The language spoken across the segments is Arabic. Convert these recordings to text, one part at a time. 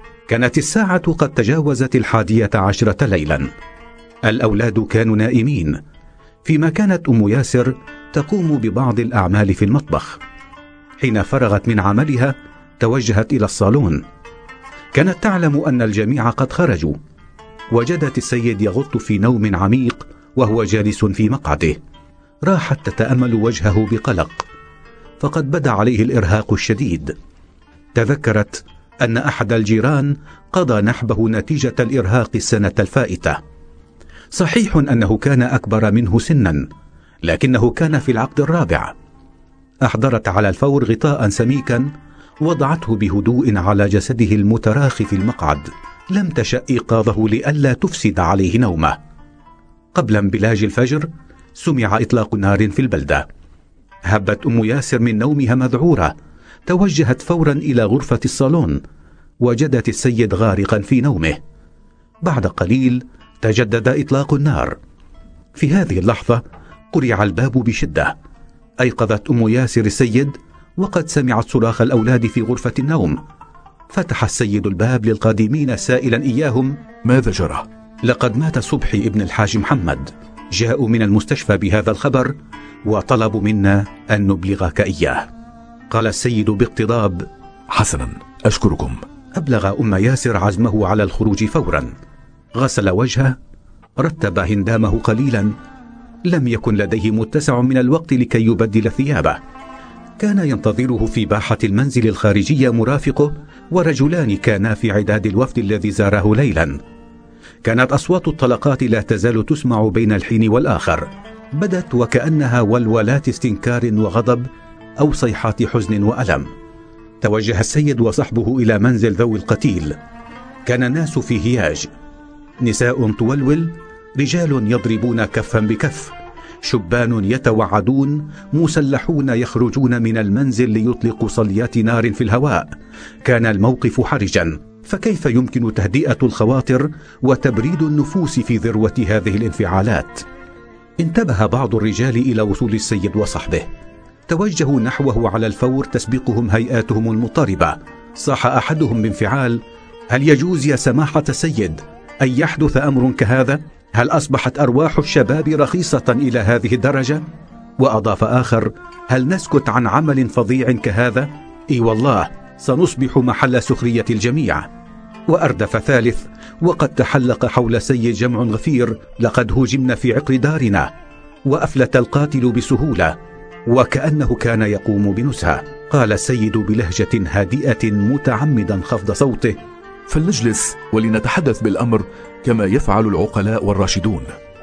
كانت الساعة قد تجاوزت 11 ليلا. الأولاد كانوا نائمين، فيما كانت أم ياسر تقوم ببعض الأعمال في المطبخ. حين فرغت من عملها توجهت إلى الصالون. كانت تعلم أن الجميع قد خرجوا. وجدت السيد يغط في نوم عميق وهو جالس في مقعده. راحت تتأمل وجهه بقلق، فقد بدا عليه الإرهاق الشديد. تذكرت أن أحد الجيران قضى نحبه نتيجة الإرهاق السنة الفائتة. صحيح أنه كان أكبر منه سنا، لكنه كان في العقد الرابع. أحضرت على الفور غطاء سميكا وضعته بهدوء على جسده المتراخي في المقعد. لم تشأ إيقاظه لئلا تفسد عليه نومه. قبل انبلاج الفجر سمع إطلاق نار في البلدة. هبت أم ياسر من نومها مذعورة، توجهت فورا إلى غرفة الصالون. وجدت السيد غارقا في نومه. بعد قليل تجدد إطلاق النار. في هذه اللحظة قرع الباب بشدة. أيقظت أم ياسر السيد وقد سمعت صراخ الأولاد في غرفة النوم. فتح السيد الباب للقادمين سائلا إياهم: ماذا جرى؟ لقد مات صبحي ابن الحاج محمد. جاءوا من المستشفى بهذا الخبر وطلبوا منا أن نبلغك إياه. قال السيد باقتضاب: حسنا، أشكركم. أبلغ أم ياسر عزمه على الخروج فورا. غسل وجهه، رتب هندامه قليلا. لم يكن لديه متسع من الوقت لكي يبدل ثيابه. كان ينتظره في باحة المنزل الخارجية مرافقه ورجلان كانا في عداد الوفد الذي زاره ليلا. كانت أصوات الطلقات لا تزال تسمع بين الحين والآخر. بدت وكأنها ولولات استنكار وغضب أو صيحات حزن وألم. توجه السيد وصحبه إلى منزل ذوي القتيل. كان الناس في هياج، نساء تولول، رجال يضربون كفا بكف، شبان يتوعدون، مسلحون يخرجون من المنزل ليطلقوا صليات نار في الهواء. كان الموقف حرجا، فكيف يمكن تهدئة الخواطر وتبريد النفوس في ذروة هذه الانفعالات؟ انتبه بعض الرجال إلى وصول السيد وصحبه. توجهوا نحوه على الفور تسبقهم هيئاتهم المضطربة. صاح أحدهم بانفعال: هل يجوز يا سماحة السيد أن يحدث أمر كهذا؟ هل أصبحت أرواح الشباب رخيصة إلى هذه الدرجة؟ وأضاف آخر: هل نسكت عن عمل فظيع كهذا؟ إي والله سنصبح محل سخرية الجميع. وأردف ثالث: وقد تحلق حول سيد جمع غفير، لقد هجمنا في عقر دارنا. وأفلت القاتل بسهولة وكأنه كان يقوم بنزهة. قال السيد بلهجة هادئة متعمدا خفض صوته: فلنجلس ولنتحدث بالأمر كما يفعل العقلاء والراشدون.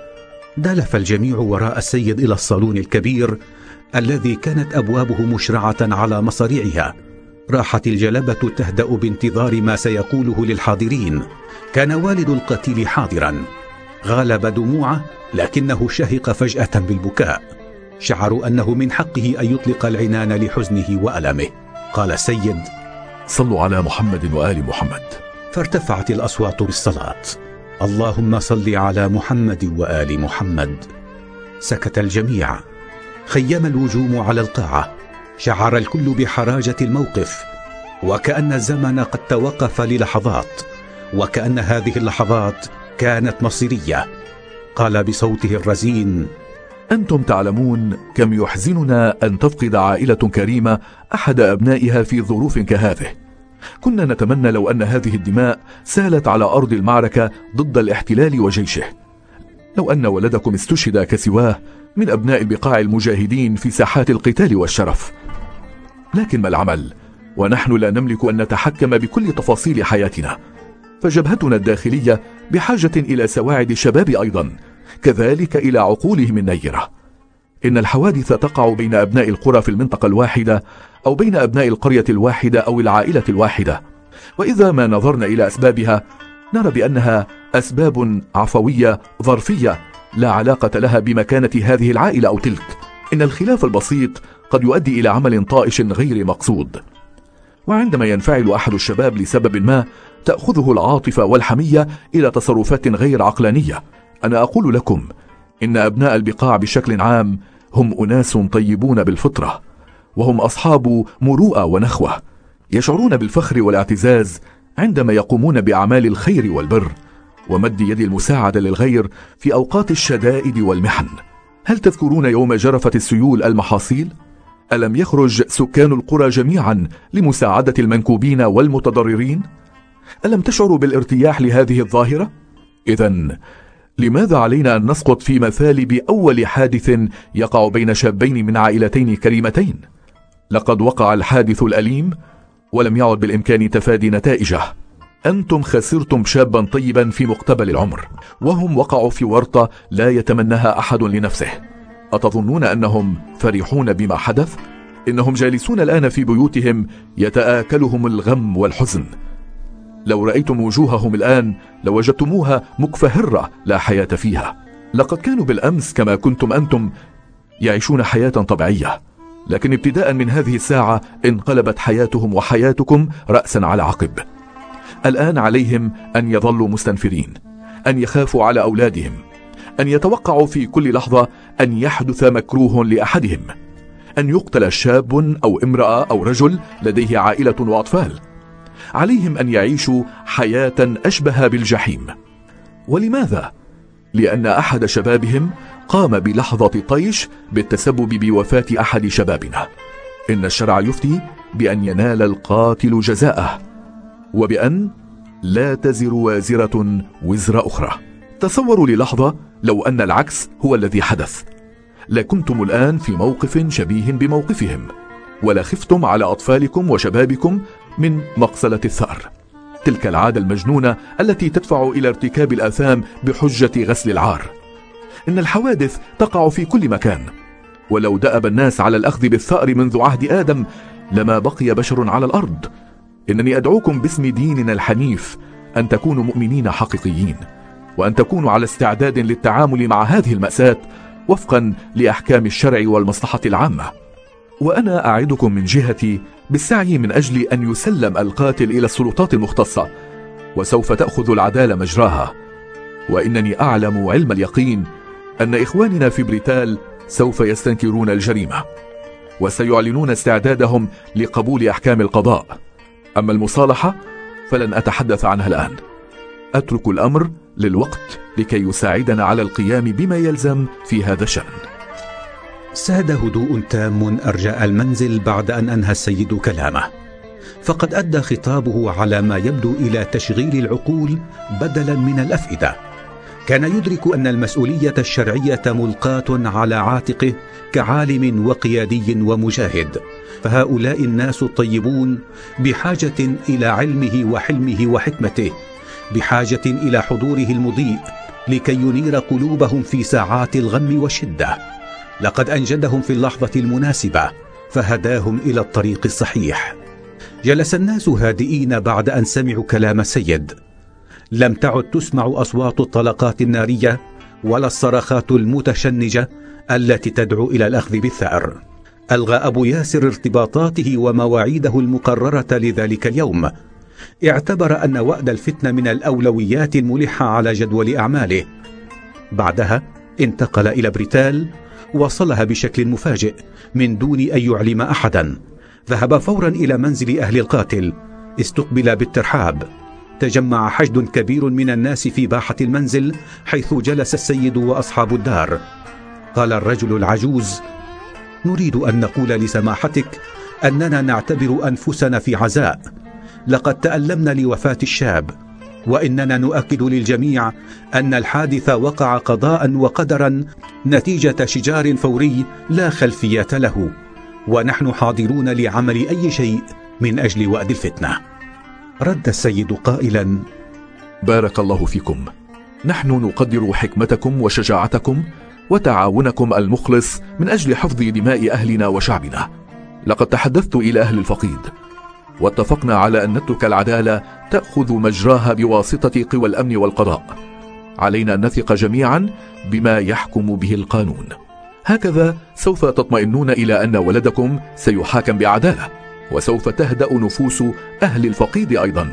دلف الجميع وراء السيد إلى الصالون الكبير الذي كانت أبوابه مشرعة على مصاريعها. راحت الجلبة تهدأ بانتظار ما سيقوله للحاضرين. كان والد القتيل حاضرا. غالب دموعه لكنه شهق فجأة بالبكاء. شعروا أنه من حقه أن يطلق العنان لحزنه وألمه. قال السيد: صلوا على محمد وآل محمد. فارتفعت الأصوات بالصلاة: اللهم صل على محمد وآل محمد. سكت الجميع. خيم الوجوم على القاعة. شعر الكل بحراجة الموقف، وكأن الزمن قد توقف للحظات، وكأن هذه اللحظات كانت مصيرية. قال بصوته الرزين: أنتم تعلمون كم يحزننا أن تفقد عائلة كريمة أحد أبنائها في ظروف كهذه. كنا نتمنى لو أن هذه الدماء سالت على أرض المعركة ضد الاحتلال وجيشه، لو أن ولدكم استشهد كسواه من أبناء البقاع المجاهدين في ساحات القتال والشرف. لكن ما العمل ونحن لا نملك أن نتحكم بكل تفاصيل حياتنا، فجبهتنا الداخلية بحاجة إلى سواعد الشباب أيضا، كذلك إلى عقولهم النيرة. إن الحوادث تقع بين أبناء القرى في المنطقة الواحدة، أو بين أبناء القرية الواحدة أو العائلة الواحدة، وإذا ما نظرنا إلى أسبابها نرى بأنها أسباب عفوية ظرفية لا علاقة لها بمكانة هذه العائلة أو تلك. إن الخلاف البسيط قد يؤدي إلى عمل طائش غير مقصود، وعندما ينفعل أحد الشباب لسبب ما تأخذه العاطفة والحمية إلى تصرفات غير عقلانية. أنا أقول لكم إن أبناء البقاع بشكل عام هم أناس طيبون بالفطرة، وهم أصحاب مروءة ونخوة، يشعرون بالفخر والاعتزاز عندما يقومون بأعمال الخير والبر ومد يد المساعدة للغير في أوقات الشدائد والمحن. هل تذكرون يوم جرفت السيول المحاصيل؟ ألم يخرج سكان القرى جميعا لمساعدة المنكوبين والمتضررين؟ ألم تشعروا بالارتياح لهذه الظاهرة؟ إذن لماذا علينا أن نسقط في مثالب أول حادث يقع بين شابين من عائلتين كريمتين؟ لقد وقع الحادث الأليم ولم يعد بالإمكان تفادي نتائجه. أنتم خسرتم شابا طيبا في مقتبل العمر، وهم وقعوا في ورطة لا يتمناها أحد لنفسه. أتظنون أنهم فرحون بما حدث؟ إنهم جالسون الآن في بيوتهم يتآكلهم الغم والحزن. لو رأيتم وجوههم الآن لوجدتموها مكفهرة لا حياة فيها. لقد كانوا بالأمس كما كنتم أنتم يعيشون حياة طبيعية، لكن ابتداء من هذه الساعة انقلبت حياتهم وحياتكم رأسا على عقب. الآن عليهم أن يظلوا مستنفرين، أن يخافوا على أولادهم، أن يتوقعوا في كل لحظة أن يحدث مكروه لأحدهم، أن يقتل شاب أو امرأة أو رجل لديه عائلة وأطفال. عليهم أن يعيشوا حياة أشبه بالجحيم. ولماذا؟ لأن أحد شبابهم قام بلحظة طيش بالتسبب بوفاة أحد شبابنا. إن الشرع يفتي بأن ينال القاتل جزاءه، وبأن لا تزر وازرة وزر أخرى. تصوروا للحظة لو أن العكس هو الذي حدث، لكنتم الآن في موقف شبيه بموقفهم، ولا خفتم على أطفالكم وشبابكم من مقصلة الثأر، تلك العادة المجنونة التي تدفع إلى ارتكاب الآثام بحجة غسل العار. إن الحوادث تقع في كل مكان، ولو دأب الناس على الأخذ بالثأر منذ عهد آدم لما بقي بشر على الأرض. إنني أدعوكم باسم ديننا الحنيف أن تكونوا مؤمنين حقيقيين، وأن تكونوا على استعداد للتعامل مع هذه المأساة وفقا لأحكام الشرع والمصلحة العامة. وأنا أعدكم من جهتي بالسعي من أجل أن يسلم القاتل إلى السلطات المختصة، وسوف تأخذ العدالة مجراها. وإنني أعلم علم اليقين أن إخواننا في بريتال سوف يستنكرون الجريمة، وسيعلنون استعدادهم لقبول أحكام القضاء. أما المصالحة فلن أتحدث عنها الآن، أترك الأمر للوقت لكي يساعدنا على القيام بما يلزم في هذا الشأن. ساد هدوء تام أرجاء المنزل بعد أن أنهى السيد كلامه، فقد أدى خطابه على ما يبدو إلى تشغيل العقول بدلا من الأفئدة. كان يدرك أن المسؤولية الشرعية ملقاة على عاتقه كعالم وقيادي ومجاهد، فهؤلاء الناس الطيبون بحاجة إلى علمه وحلمه وحكمته، بحاجة إلى حضوره المضيء لكي ينير قلوبهم في ساعات الغم والشدة. لقد أنجدهم في اللحظة المناسبة فهداهم إلى الطريق الصحيح. جلس الناس هادئين بعد أن سمعوا كلام السيد. لم تعد تسمع أصوات الطلقات النارية ولا الصرخات المتشنجة التي تدعو إلى الأخذ بالثأر. ألغى أبو ياسر ارتباطاته ومواعيده المقررة لذلك اليوم. اعتبر أن وأد الفتنة من الأولويات الملحة على جدول أعماله. بعدها انتقل إلى بريتال، وصلها بشكل مفاجئ من دون أن يعلم أحدا. ذهب فورا إلى منزل أهل القاتل، استقبل بالترحاب. تجمع حشد كبير من الناس في باحة المنزل حيث جلس السيد وأصحاب الدار. قال الرجل العجوز: نريد أن نقول لسماحتك أننا نعتبر أنفسنا في عزاء. لقد تألمنا لوفاة الشاب، وإننا نؤكد للجميع أن الحادث وقع قضاء وقدرا نتيجة شجار فوري لا خلفية له، ونحن حاضرون لعمل أي شيء من أجل وأد الفتنة. رد السيد قائلا: بارك الله فيكم. نحن نقدر حكمتكم وشجاعتكم وتعاونكم المخلص من أجل حفظ دماء أهلنا وشعبنا. لقد تحدثت إلى أهل الفقيد، واتفقنا على أن نترك العدالة تأخذ مجراها بواسطة قوى الأمن والقضاء. علينا أن نثق جميعا بما يحكم به القانون. هكذا سوف تطمئنون إلى أن ولدكم سيحاكم بعدالة، وسوف تهدأ نفوس أهل الفقيد أيضا.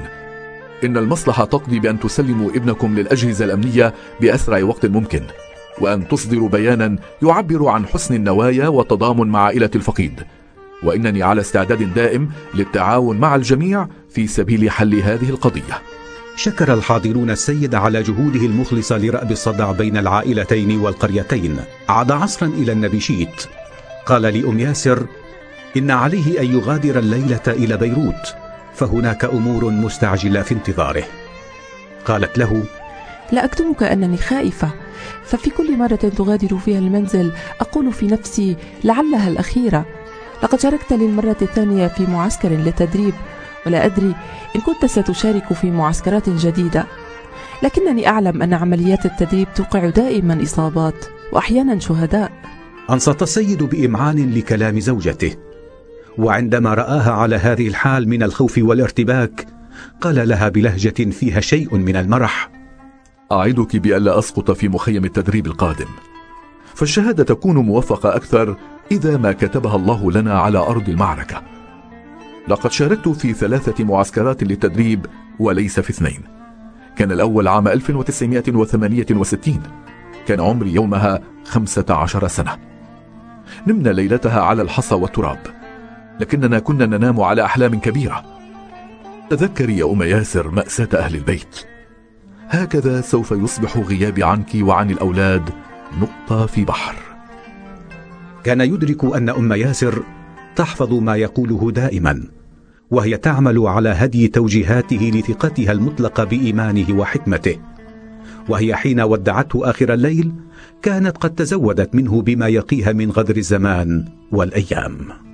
إن المصلحة تقضي بأن تسلموا ابنكم للأجهزة الأمنية بأسرع وقت ممكن، وأن تصدروا بيانا يعبر عن حسن النوايا والتضامن مع عائلة الفقيد. وإنني على استعداد دائم للتعاون مع الجميع في سبيل حل هذه القضية. شكر الحاضرون السيد على جهوده المخلصة لرأب الصدع بين العائلتين والقريتين. عاد عصرا إلى النبيشيت. قال لأم ياسر إن عليه أن يغادر الليلة إلى بيروت، فهناك أمور مستعجلة في انتظاره. قالت له: لا أكتمك أنني خائفة، ففي كل مرة تغادر فيها المنزل أقول في نفسي لعلها الأخيرة. لقد شاركت للمرة الثانية في معسكر للتدريب، ولا أدري إن كنت ستشارك في معسكرات جديدة، لكنني أعلم أن عمليات التدريب توقع دائما إصابات وأحيانا شهداء. أنصت السيد بإمعان لكلام زوجته، وعندما رآها على هذه الحال من الخوف والارتباك قال لها بلهجة فيها شيء من المرح: أعدك بألا أسقط في مخيم التدريب القادم، فالشهادة تكون موفقة أكثر إذا ما كتبها الله لنا على أرض المعركة. لقد شاركت في 3 معسكرات للتدريب وليس في 2. كان الأول عام 1968، كان عمري يومها 15 سنة. نمنا ليلتها على الحصى والتراب، لكننا كنا ننام على أحلام كبيرة. تذكري يا أم ياسر مأساة أهل البيت، هكذا سوف يصبح غيابي عنك وعن الأولاد نقطة في بحر. كان يدرك أن أم ياسر تحفظ ما يقوله دائما، وهي تعمل على هدي توجيهاته لثقتها المطلقة بإيمانه وحكمته. وهي حين ودعته آخر الليل كانت قد تزودت منه بما يقيها من غدر الزمان والأيام.